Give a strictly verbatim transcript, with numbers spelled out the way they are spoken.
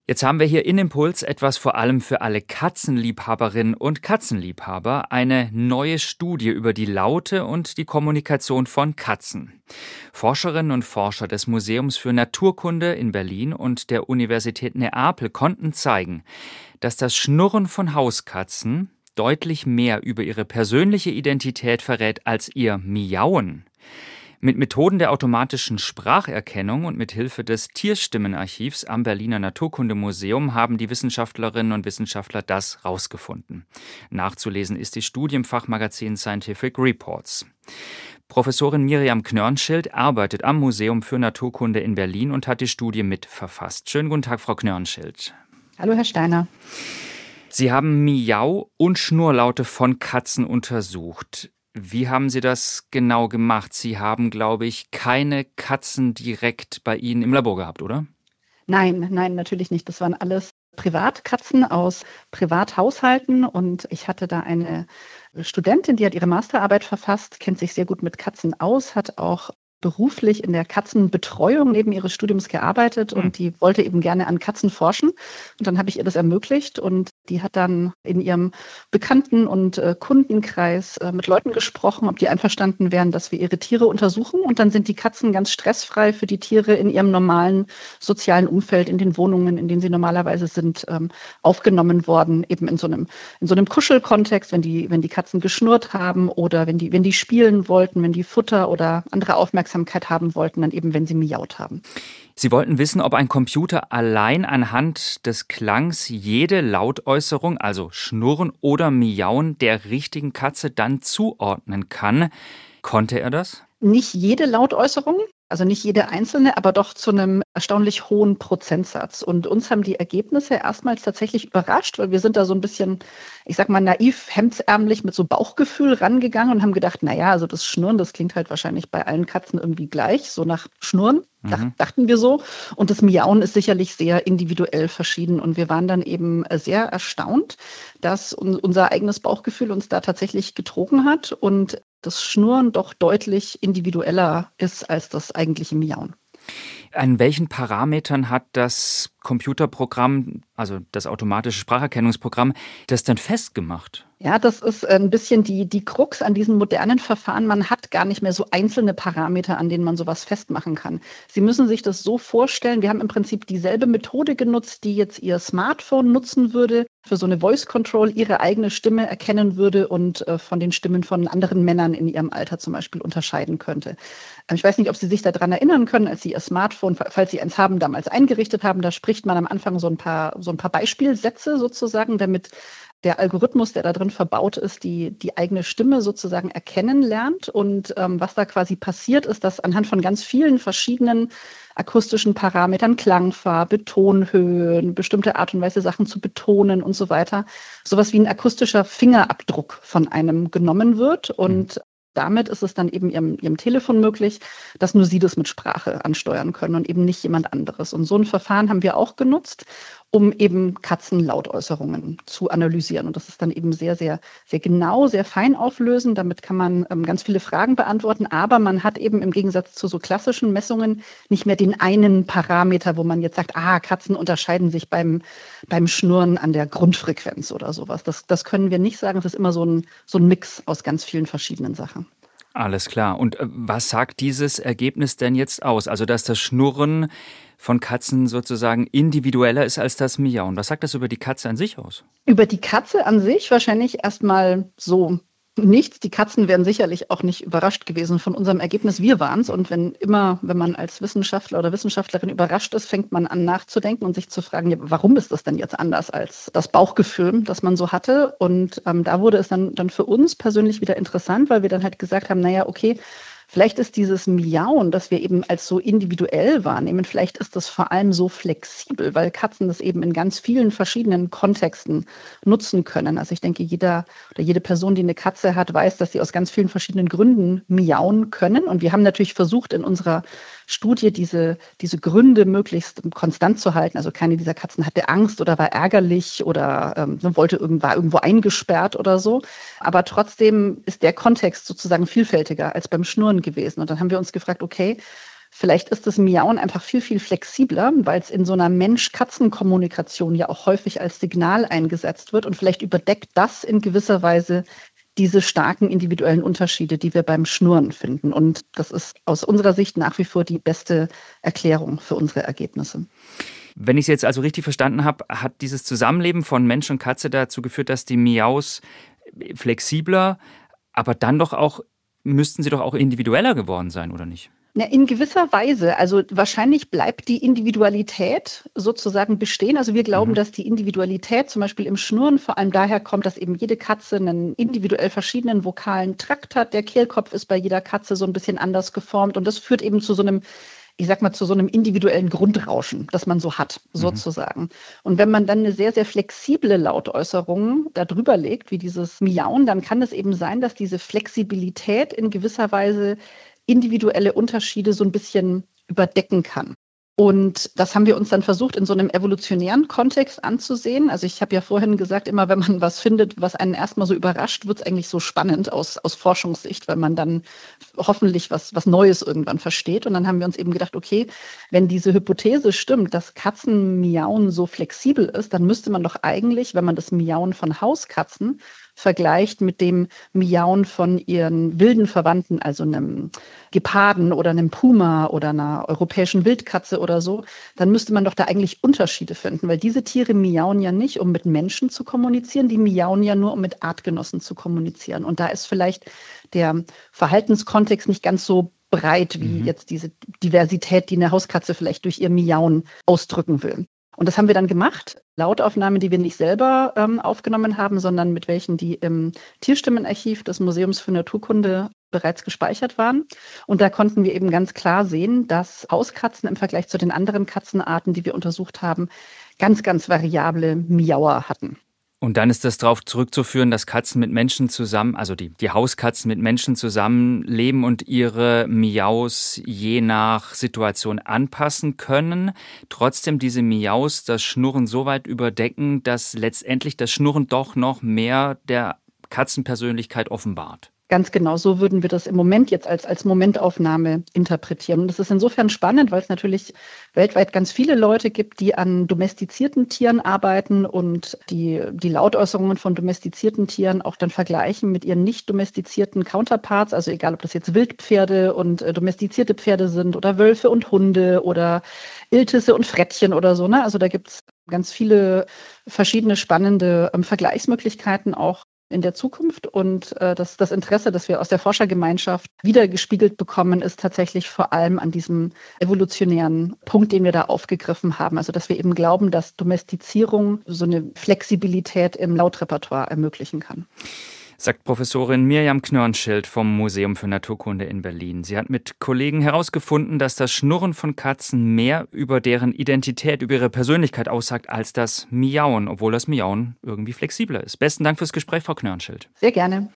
Jetzt haben wir hier in Impuls etwas vor allem für alle Katzenliebhaberinnen und Katzenliebhaber, eine neue Studie über die Laute und die Kommunikation von Katzen. Forscherinnen und Forscher des Museums für Naturkunde in Berlin und der Universität Neapel konnten zeigen, dass das Schnurren von Hauskatzen deutlich mehr über ihre persönliche Identität verrät als ihr Miauen. Mit Methoden der automatischen Spracherkennung und mit Hilfe des Tierstimmenarchivs am Berliner Naturkundemuseum haben die Wissenschaftlerinnen und Wissenschaftler das rausgefunden. Nachzulesen ist die Studie im Fachmagazin Scientific Reports. Professorin Miriam Knörnschild arbeitet am Museum für Naturkunde in Berlin und hat die Studie mitverfasst. Schönen guten Tag, Frau Knörnschild. Hallo, Herr Steiner. Sie haben Miau und Schnurrlaute von Katzen untersucht. Wie haben Sie das genau gemacht? Sie haben, glaube ich, keine Katzen direkt bei Ihnen im Labor gehabt, oder? Nein, nein, natürlich nicht. Das waren alles Privatkatzen aus Privathaushalten und ich hatte da eine Studentin, die hat ihre Masterarbeit verfasst, kennt sich sehr gut mit Katzen aus, hat auch beruflich in der Katzenbetreuung neben ihres Studiums gearbeitet und die wollte eben gerne an Katzen forschen. Und dann habe ich ihr das ermöglicht und die hat dann in ihrem Bekannten- und äh, Kundenkreis äh, mit Leuten gesprochen, ob die einverstanden wären, dass wir ihre Tiere untersuchen. Und dann sind die Katzen ganz stressfrei für die Tiere in ihrem normalen sozialen Umfeld, in den Wohnungen, in denen sie normalerweise sind, ähm, aufgenommen worden, eben in so einem, in so einem Kuschelkontext, wenn die, wenn die Katzen geschnurrt haben oder wenn die, wenn die spielen wollten, wenn die Futter oder andere Aufmerksamkeit haben wollten, dann eben, wenn sie miaut haben. Sie wollten wissen, ob ein Computer allein anhand des Klangs jede Lautäußerung, also Schnurren oder Miauen der richtigen Katze dann zuordnen kann. Konnte er das? Nicht jede Lautäußerung, also nicht jede einzelne, aber doch zu einem erstaunlich hohen Prozentsatz. Und uns haben die Ergebnisse erstmals tatsächlich überrascht, weil wir sind da so ein bisschen, ich sag mal, naiv, hemdsärmlich mit so Bauchgefühl rangegangen und haben gedacht, naja, also das Schnurren, das klingt halt wahrscheinlich bei allen Katzen irgendwie gleich, so nach Schnurren, mhm. dachten wir so. Und das Miauen ist sicherlich sehr individuell verschieden. Und wir waren dann eben sehr erstaunt, dass unser eigenes Bauchgefühl uns da tatsächlich getrogen hat und das Schnurren doch deutlich individueller ist als das eigentliche Miauen. An welchen Parametern hat das Computerprogramm, also das automatische Spracherkennungsprogramm, das denn festgemacht? Ja, das ist ein bisschen die, die Krux an diesen modernen Verfahren. Man hat gar nicht mehr so einzelne Parameter, an denen man sowas festmachen kann. Sie müssen sich das so vorstellen, wir haben im Prinzip dieselbe Methode genutzt, die jetzt Ihr Smartphone nutzen würde, für so eine Voice Control ihre eigene Stimme erkennen würde und äh, von den Stimmen von anderen Männern in ihrem Alter zum Beispiel unterscheiden könnte. Ähm, ich weiß nicht, ob Sie sich daran erinnern können, als Sie Ihr Smartphone, falls Sie eins haben, damals eingerichtet haben, da spricht man am Anfang so ein paar, so ein paar Beispielsätze sozusagen, damit der Algorithmus, der da drin verbaut ist, die, die eigene Stimme sozusagen erkennen lernt. Und ähm, was da quasi passiert, ist, dass anhand von ganz vielen verschiedenen akustischen Parametern, Klangfarbe, Tonhöhen, bestimmte Art und Weise Sachen zu betonen und so weiter, sowas wie ein akustischer Fingerabdruck von einem genommen wird. Und damit ist es dann eben ihrem, ihrem Telefon möglich, dass nur Sie das mit Sprache ansteuern können und eben nicht jemand anderes. Und so ein Verfahren haben wir auch genutzt, um eben Katzenlautäußerungen zu analysieren. Und das ist dann eben sehr, sehr, sehr genau, sehr fein auflösen. Damit kann man ähm, ganz viele Fragen beantworten. Aber man hat eben im Gegensatz zu so klassischen Messungen nicht mehr den einen Parameter, wo man jetzt sagt, ah, Katzen unterscheiden sich beim, beim Schnurren an der Grundfrequenz oder sowas. Das, das können wir nicht sagen. Es ist immer so ein, so ein Mix aus ganz vielen verschiedenen Sachen. Alles klar. Und was sagt dieses Ergebnis denn jetzt aus? Also, dass das Schnurren von Katzen sozusagen individueller ist als das Miauen. Was sagt das über die Katze an sich aus? Über die Katze an sich wahrscheinlich erstmal so nichts. Die Katzen wären sicherlich auch nicht überrascht gewesen von unserem Ergebnis. Wir waren es. Und wenn immer, wenn man als Wissenschaftler oder Wissenschaftlerin überrascht ist, fängt man an nachzudenken und sich zu fragen, ja, warum ist das denn jetzt anders als das Bauchgefühl, das man so hatte? Und ähm, da wurde es dann, dann für uns persönlich wieder interessant, weil wir dann halt gesagt haben, naja, okay, vielleicht ist dieses Miauen, das wir eben als so individuell wahrnehmen, vielleicht ist das vor allem so flexibel, weil Katzen das eben in ganz vielen verschiedenen Kontexten nutzen können. Also ich denke, jeder oder jede Person, die eine Katze hat, weiß, dass sie aus ganz vielen verschiedenen Gründen miauen können. Und wir haben natürlich versucht, in unserer Studie diese, diese Gründe möglichst konstant zu halten. Also keine dieser Katzen hatte Angst oder war ärgerlich oder ähm, wollte irgendwo, war irgendwo eingesperrt oder so. Aber trotzdem ist der Kontext sozusagen vielfältiger als beim Schnurren gewesen. Und dann haben wir uns gefragt, okay, Vielleicht ist das Miauen einfach viel, viel flexibler, weil es in so einer Mensch-Katzen-Kommunikation ja auch häufig als Signal eingesetzt wird. Und vielleicht überdeckt das in gewisser Weise diese starken individuellen Unterschiede, die wir beim Schnurren finden. Und das ist aus unserer Sicht nach wie vor die beste Erklärung für unsere Ergebnisse. Wenn ich es jetzt also richtig verstanden habe, hat dieses Zusammenleben von Mensch und Katze dazu geführt, dass die Miaus flexibler, aber dann doch auch, müssten sie doch auch individueller geworden sein, oder nicht? Ja, in gewisser Weise. Also wahrscheinlich bleibt die Individualität sozusagen bestehen. Also wir glauben, mhm. dass die Individualität zum Beispiel im Schnurren vor allem daher kommt, dass eben jede Katze einen individuell verschiedenen vokalen Trakt hat. Der Kehlkopf ist bei jeder Katze so ein bisschen anders geformt und das führt eben zu so einem, ich sag mal, zu so einem individuellen Grundrauschen, das man so hat, sozusagen. Mhm. Und wenn man dann eine sehr, sehr flexible Lautäußerung da drüber legt, wie dieses Miauen, dann kann es eben sein, dass diese Flexibilität in gewisser Weise individuelle Unterschiede so ein bisschen überdecken kann. Und das haben wir uns dann versucht, in so einem evolutionären Kontext anzusehen. Also ich habe ja vorhin gesagt, immer wenn man was findet, was einen erstmal so überrascht, wird es eigentlich so spannend aus, aus Forschungssicht, weil man dann hoffentlich was, was Neues irgendwann versteht. Und dann haben wir uns eben gedacht, okay, wenn diese Hypothese stimmt, dass Katzenmiauen so flexibel ist, dann müsste man doch eigentlich, wenn man das Miauen von Hauskatzen vergleicht mit dem Miauen von ihren wilden Verwandten, also einem Geparden oder einem Puma oder einer europäischen Wildkatze oder so, dann müsste man doch da eigentlich Unterschiede finden, weil diese Tiere miauen ja nicht, um mit Menschen zu kommunizieren, die miauen ja nur, um mit Artgenossen zu kommunizieren. Und da ist vielleicht der Verhaltenskontext nicht ganz so breit, wie mhm. jetzt diese Diversität, die eine Hauskatze vielleicht durch ihr Miauen ausdrücken will. Und das haben wir dann gemacht. Lautaufnahmen, die wir nicht selber ähm, aufgenommen haben, sondern mit welchen, die im Tierstimmenarchiv des Museums für Naturkunde bereits gespeichert waren. Und da konnten wir eben ganz klar sehen, dass Hauskatzen im Vergleich zu den anderen Katzenarten, die wir untersucht haben, ganz, ganz variable Miauer hatten. Und dann ist das darauf zurückzuführen, dass Katzen mit Menschen zusammen, also die, die Hauskatzen mit Menschen zusammenleben und ihre Miaus je nach Situation anpassen können. Trotzdem diese Miaus das Schnurren so weit überdecken, dass letztendlich das Schnurren doch noch mehr der Katzenpersönlichkeit offenbart. Ganz genau, so würden wir das im Moment jetzt als, als Momentaufnahme interpretieren. Und das ist insofern spannend, weil es natürlich weltweit ganz viele Leute gibt, die an domestizierten Tieren arbeiten und die, die Lautäußerungen von domestizierten Tieren auch dann vergleichen mit ihren nicht domestizierten Counterparts. Also egal, ob das jetzt Wildpferde und äh, domestizierte Pferde sind oder Wölfe und Hunde oder Iltisse und Frettchen oder so. Ne? Also da gibt es ganz viele verschiedene spannende ähm, Vergleichsmöglichkeiten auch in der Zukunft. Und äh, das, das Interesse, das wir aus der Forschergemeinschaft wiedergespiegelt bekommen, ist tatsächlich vor allem an diesem evolutionären Punkt, den wir da aufgegriffen haben. Also dass wir eben glauben, dass Domestizierung so eine Flexibilität im Lautrepertoire ermöglichen kann. Sagt Professorin Mirjam Knörnschild vom Museum für Naturkunde in Berlin. Sie hat mit Kollegen herausgefunden, dass das Schnurren von Katzen mehr über deren Identität, über ihre Persönlichkeit aussagt, als das Miauen, obwohl das Miauen irgendwie flexibler ist. Besten Dank fürs Gespräch, Frau Knörnschild. Sehr gerne.